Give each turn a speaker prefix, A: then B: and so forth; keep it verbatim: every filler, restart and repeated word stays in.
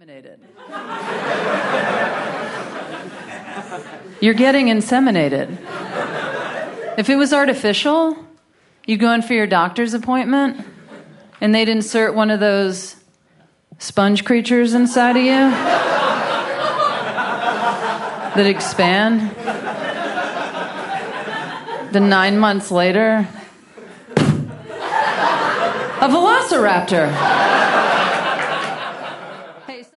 A: Inseminated. You're getting inseminated. If it was artificial, you go in for your doctor's appointment, and they'd insert one of those sponge creatures inside of you that expand. Then nine months later, a velociraptor.